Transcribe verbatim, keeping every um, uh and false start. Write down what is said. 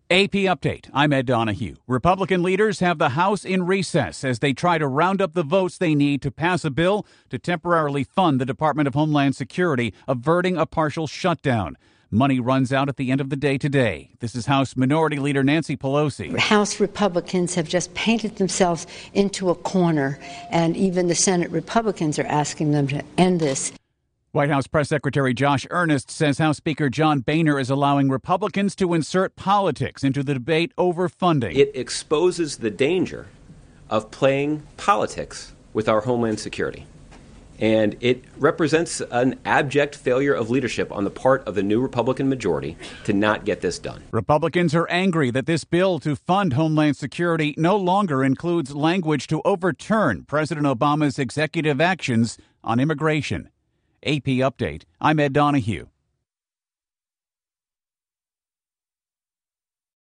A P Update. I'm Ed Donahue. Republican leaders have the House in recess as they try to round up the votes they need to pass a bill to temporarily fund the Department of Homeland Security, averting a partial shutdown. Money runs out at the end of the day today. This is House Minority Leader Nancy Pelosi. House Republicans have just painted themselves into a corner, and even the Senate Republicans are asking them to end this. White House Press Secretary Josh Earnest says House Speaker John Boehner is allowing Republicans to insert politics into the debate over funding. It exposes the danger of playing politics with our Homeland Security. And it represents an abject failure of leadership on the part of the new Republican majority to not get this done. Republicans are angry that this bill to fund Homeland Security no longer includes language to overturn President Obama's executive actions on immigration. A P Update. I'm Ed Donahue.